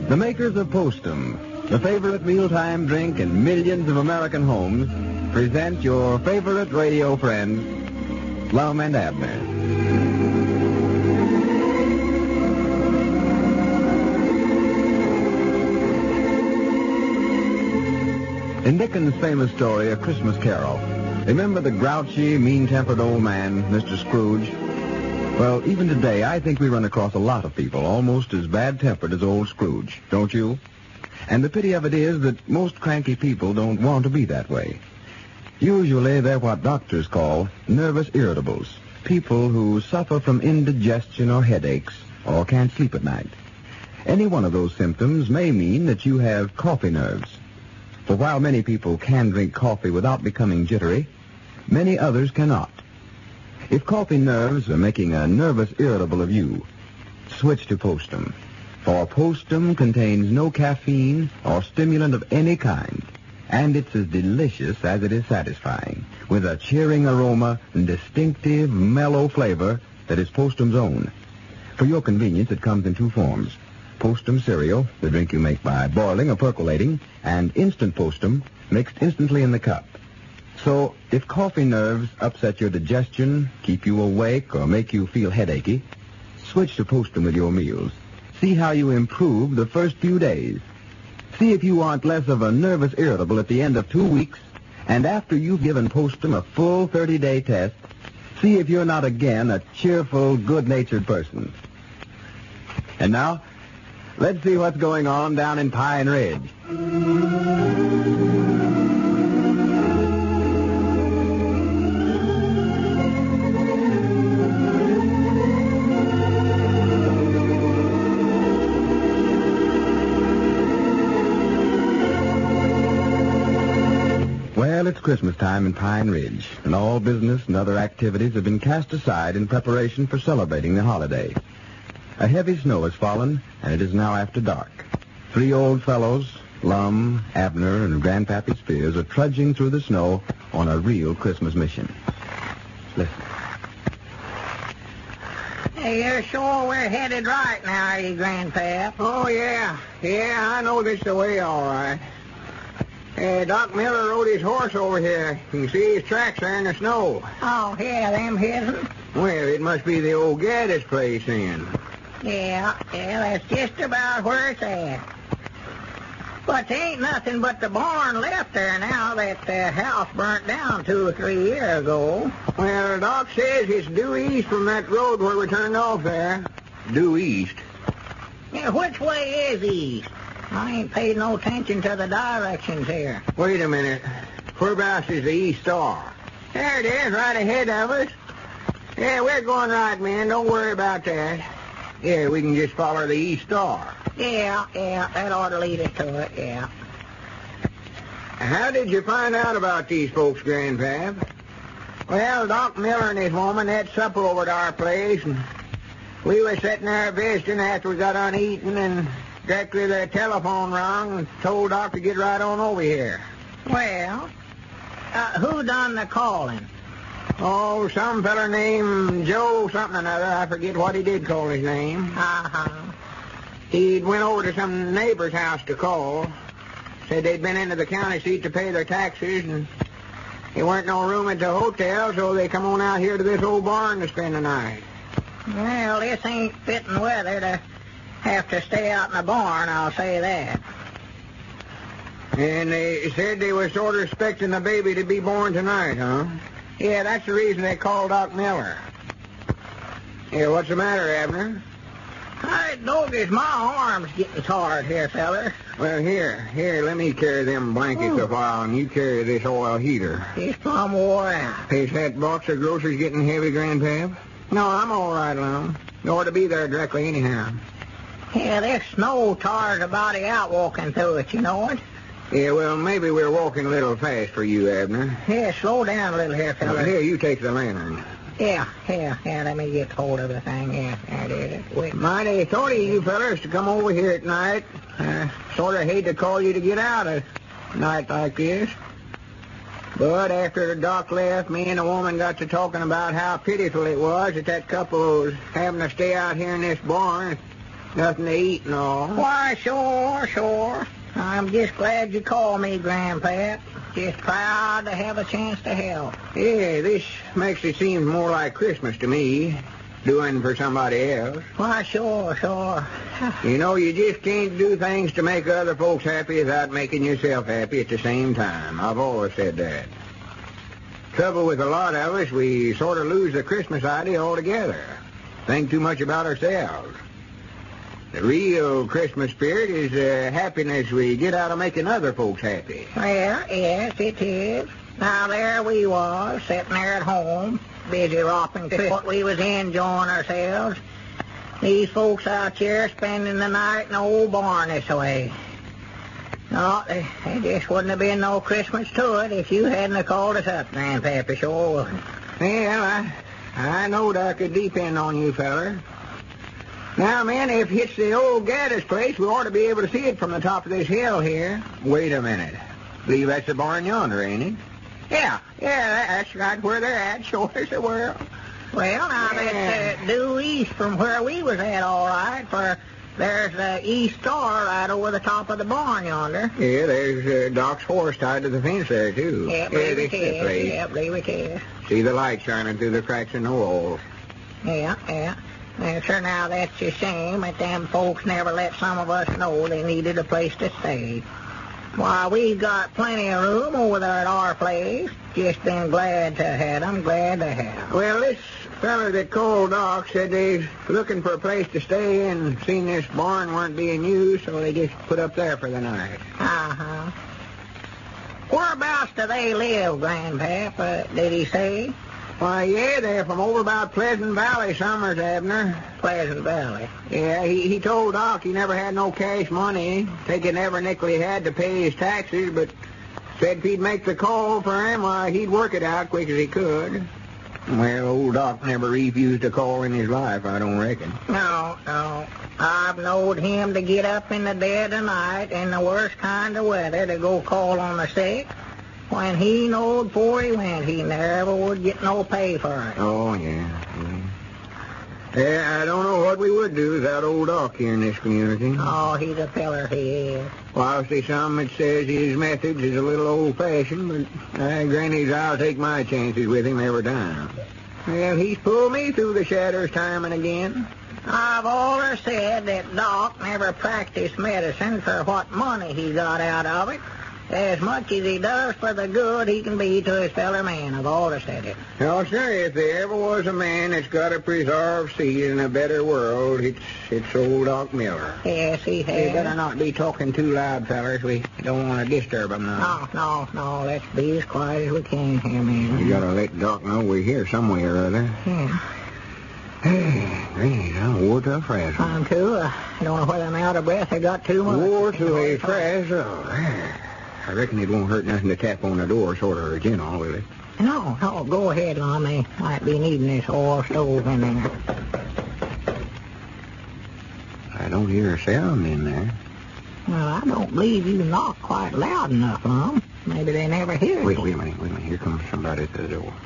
The makers of Postum, the favorite mealtime drink in millions of American homes, present your favorite radio friends, Lum and Abner. In Dickens' famous story, A Christmas Carol, remember the grouchy, mean-tempered old man, Mr. Scrooge? Well, even today, I think we run across a lot of people almost as bad-tempered as old Scrooge, don't you? And the pity of it is that most cranky people don't want to be that way. Usually, they're what doctors call nervous irritables, people who suffer from indigestion or headaches or can't sleep at night. Any one of those symptoms may mean that you have coffee nerves. For while many people can drink coffee without becoming jittery, many others cannot. If coffee nerves are making a nervous irritable of you, switch to Postum. For Postum contains no caffeine or stimulant of any kind, and it's as delicious as it is satisfying, with a cheering aroma and distinctive, mellow flavor that is Postum's own. For your convenience, it comes in two forms. Postum cereal, the drink you make by boiling or percolating, and instant Postum, mixed instantly in the cup. So, if coffee nerves upset your digestion, keep you awake, or make you feel headachy, switch to Postum with your meals. See how you improve the first few days. See if you aren't less of a nervous irritable at the end of 2 weeks, and after you've given Postum a full 30-day test, see if you're not again a cheerful, good-natured person. And now, let's see what's going on down in Pine Ridge. Well, it's Christmas time in Pine Ridge, and all business and other activities have been cast aside in preparation for celebrating the holiday. A heavy snow has fallen, and it is now after dark. 3 old fellows, Lum, Abner, and Grandpappy Spears, are trudging through the snow on a real Christmas mission. Listen. Hey, you're sure we're headed right now, are you, Grandpap? Oh, yeah. Yeah, I know this the way all right. Doc Miller rode his horse over here. You can see his tracks there in the snow. Oh, yeah, them his. Well, it must be the old Gaddis place then. Yeah, that's just about where it's at. But there ain't nothing but the barn left there now that the house burnt down 2 or 3 years ago. Well, Doc says it's due east from that road where we turned off there. Due east? Yeah, which way is east? I ain't paid no attention to the directions here. Wait a minute. Whereabouts is the East Star? There it is, right ahead of us. Yeah, we're going right, man. Don't worry about that. Yeah, we can just follow the East Star. Yeah, that ought to lead us to it, yeah. How did you find out about these folks, Grandpap? Well, Doc Miller and his woman had supper over at our place, and we was sitting there visiting after we got on eating, and directly the telephone rung and told Doc to get right on over here. Well, who done the calling? Oh, some feller named Joe something or another. I forget what he did call his name. Uh-huh. He'd went over to some neighbor's house to call. Said they'd been into the county seat to pay their taxes, and there weren't no room at the hotel, so they come on out here to this old barn to spend the night. Well, this ain't fitting weather to have to stay out in the barn, I'll say that. And they said they were sort of expecting the baby to be born tonight, huh? Yeah, that's the reason they called Doc Miller. Yeah, what's the matter, Abner? I notice my arm's getting tired here, feller. Well, here, let me carry them blankets a while, and you carry this oil heater. It's plumb wore out. Is that box of groceries getting heavy, Grandpap? No, I'm all right, Lum. You ought to be there directly anyhow. Yeah, this snow tires a body out walking through it, you know it? Yeah, well, maybe we're walking a little fast for you, Abner. Yeah, slow down a little here, fella. Here, you take the lantern. Yeah, let me get hold of the thing. Yeah, there it is. Wait. Mighty thought of you fellas to come over here at night. Sort of hate to call you to get out a night like this. But after the doc left, me and the woman got to talking about how pitiful it was that couple was having to stay out here in this barn. Nothing to eat and all? Why, sure. I'm just glad you called me, Grandpap. Just proud to have a chance to help. Yeah, this makes it seem more like Christmas to me, doing for somebody else. Why, sure. You know, you just can't do things to make other folks happy without making yourself happy at the same time. I've always said that. Trouble with a lot of us, we sort of lose the Christmas idea altogether. Think too much about ourselves. The real Christmas spirit is the happiness we get out of making other folks happy. Well, yes, it is. Now, there we was, sitting there at home, busy romping what we was enjoying ourselves. These folks out here spending the night in the old barn this way. No, there just wouldn't have been no Christmas to it if you hadn't have called us up, Grandpappy, sure wouldn't. Well, I knowed I could depend on you, feller. Now, man, if it's the old Gaddis place, we ought to be able to see it from the top of this hill here. Wait a minute. Believe that's the barn yonder, ain't it? Yeah, that's right where they're at, sure as the world. Well, now, that's due east from where we was at, all right, for there's the east star right over the top of the barn yonder. Yeah, there's Doc's horse tied to the fence there, too. Yep, believe it is. See the light shining through the cracks in the walls. Yeah. Well, sure, now, that's a shame that them folks never let some of us know they needed a place to stay. Why, we've got plenty of room over there at our place. Just been glad to have them, glad to have. Well, this feller that called Doc said they's looking for a place to stay and seen this barn weren't being used, so they just put up there for the night. Uh-huh. Whereabouts do they live, Grandpap? Did he say? Why, yeah, they're from over about Pleasant Valley, Summers, Abner. Pleasant Valley. Yeah, he told Doc he never had no cash money, taking every nickel he had to pay his taxes, but said if he'd make the call for him, why, he'd work it out quick as he could. Well, old Doc never refused a call in his life, I don't reckon. No. I've knowed him to get up in the dead of night in the worst kind of weather to go call on the sick. When he knowed before he went, he never would get no pay for it. Oh, yeah. Yeah, I don't know what we would do without old Doc here in this community. Oh, he's a feller, he is. Well, I see some that says his methods is a little old-fashioned, but granny's I'll take my chances with him every time. Well, he's pulled me through the shadows time and again. I've always said that Doc never practiced medicine for what money he got out of it, as much as he does for the good he can be to his fellow man. I've always said it. No, sir, if there ever was a man that's got to preserve seed in a better world, it's old Doc Miller. Yes, he has. You better not be talking too loud, fellers. We don't want to disturb him now. No. Let's be as quiet as we can here, man. You got to let Doc know we're here somewhere or other. Yeah. Hey, Granny, I wore to a frazzle. I'm too. I don't know whether I'm out of breath or got too much. Wore to a frazzle. I reckon it won't hurt nothing to tap on the door, sort of, you know, will it? No, go ahead, Lon. They might be needing this oil stove in there. I don't hear a sound in there. Well, I don't believe you knock quite loud enough, Lon. Maybe they never hear Wait it. a minute. Here comes somebody at the door.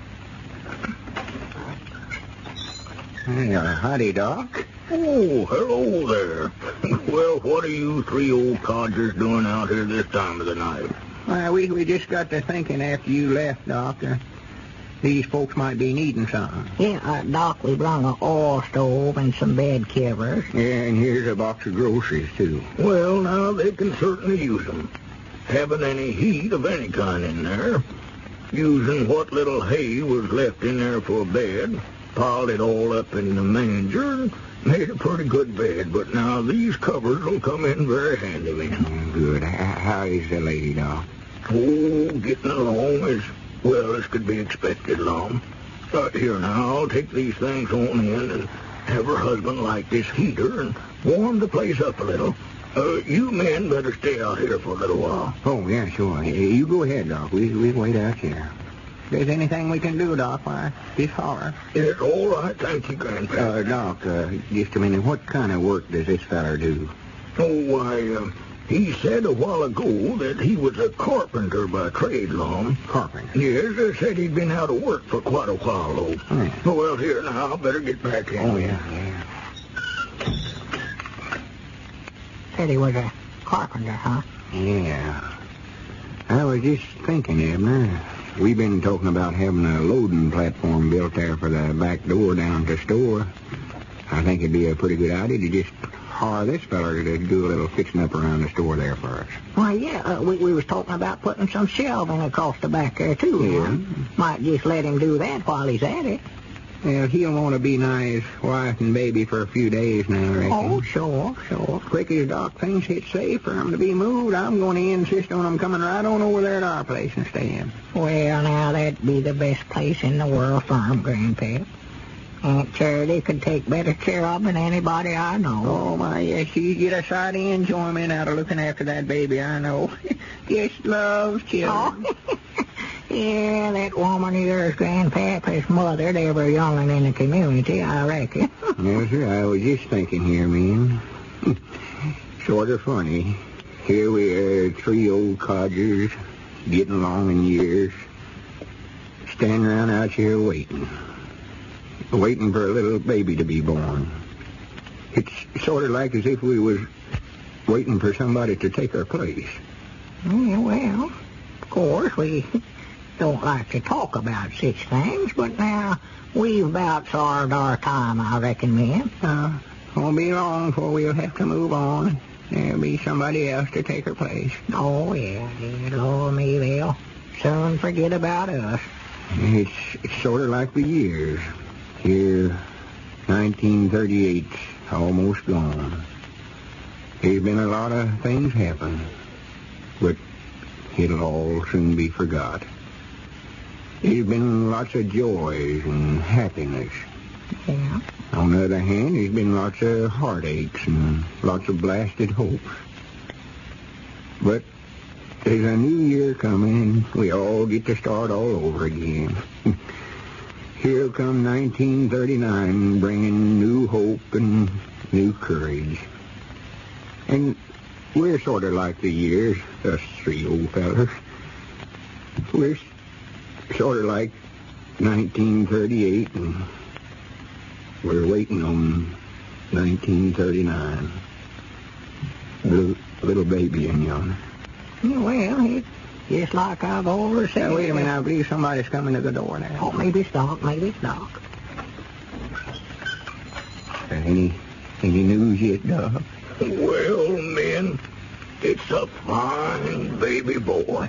Hey, howdy, Doc. Oh, hello there. Well, what are you three old codgers doing out here this time of the night? Well, we just got to thinking after you left, Doctor. These folks might be needing something. Yeah, Doc, we brung an oil stove and some bed covers. Yeah, and here's a box of groceries, too. Well, now, they can certainly use them. Haven't any heat of any kind in there. Using what little hay was left in there for a bed, piled it all up in the manger, and made a pretty good bed. But now these covers will come in very handy, man. Good. How is the lady, Doc? Oh, getting along as well as could be expected, Lom. Here now, I'll take these things on in and have her husband light this heater and warm the place up a little. You men better stay out here for a little while. Oh, yeah, sure. You go ahead, Doc. We wait out here. If there's anything we can do, Doc, why, just holler. It's all right. Thank you, Grandpa. Doc, just a minute. What kind of work does this feller do? Oh, why, he said a while ago that he was a carpenter by trade, Lom. Carpenter? Yes, said he'd been out of work for quite a while, though. Oh, yeah. Well, here now, I better get back in. Oh, yeah. Said he was a carpenter, huh? Yeah. I was just thinking, Abner, we've been talking about having a loading platform built there for the back door down to the store. I think it'd be a pretty good idea to just hire this feller to do a little fixing up around the store there for us. Why, yeah, we was talking about putting some shelving across the back there, too. Yeah. Huh? Might just let him do that while he's at it. Well, he'll want to be nigh his wife and baby for a few days now, I reckon. Oh, sure. Quick as Doc thinks it's safe for him to be moved, I'm going to insist on him coming right on over there to our place and staying. Well, now, that'd be the best place in the world for him, Grandpap. Aunt Charity could take better care of him than anybody I know. Oh, my, yes, she get a sight of enjoyment out of looking after that baby, I know. Just loves children. Oh. Yeah, that woman of yours, Grandpap, has mothered every young'un in the community, I reckon. Yes, sir, I was just thinking here, man. Sort of funny. Here we are, three old codgers, getting along in years, standing around out here waiting for a little baby to be born. It's sort of like as if we was waiting for somebody to take our place. Yeah, well, of course, we don't like to talk about such things, but now we've about served our time, I reckon, men. Won't be long before we'll have to move on. There'll be somebody else to take her place. Oh, yeah, Lord me, they'll soon forget about us. It's sort of like the years. Here, 1938's almost gone. There's been a lot of things happen, but it'll all soon be forgot. There's been lots of joys and happiness. Yeah. On the other hand, there's been lots of heartaches and lots of blasted hopes. But there's a new year coming, and we all get to start all over again. Here'll come 1939, bringing new hope and new courage. And we're sort of like the years, us three old fellers. We're sort of like 1938, and we're waiting on 1939. Little baby in yonder. Yeah, well, it's just like I've always said. Now, wait a minute, I believe somebody's coming to the door now. Oh, maybe it's Doc. Any news yet, Doc? Well, men, it's a fine baby boy.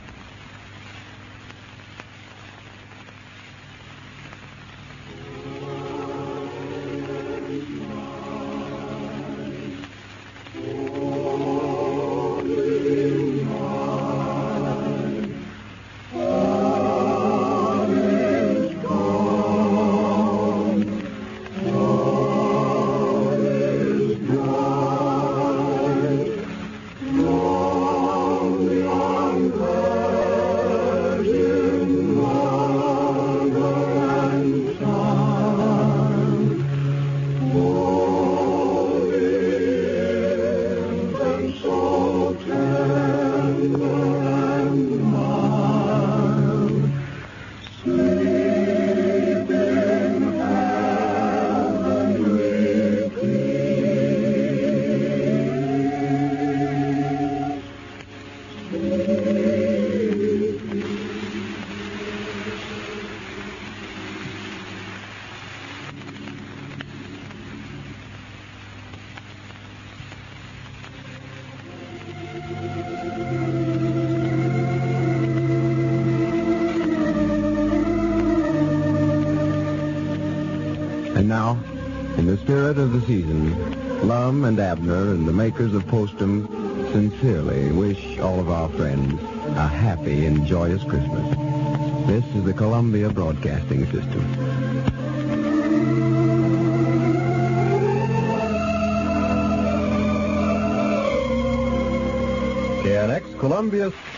And now, in the spirit of the season, Lum and Abner and the makers of Postum sincerely wish all of our friends a happy and joyous Christmas. This is the Columbia Broadcasting System. KNX Columbia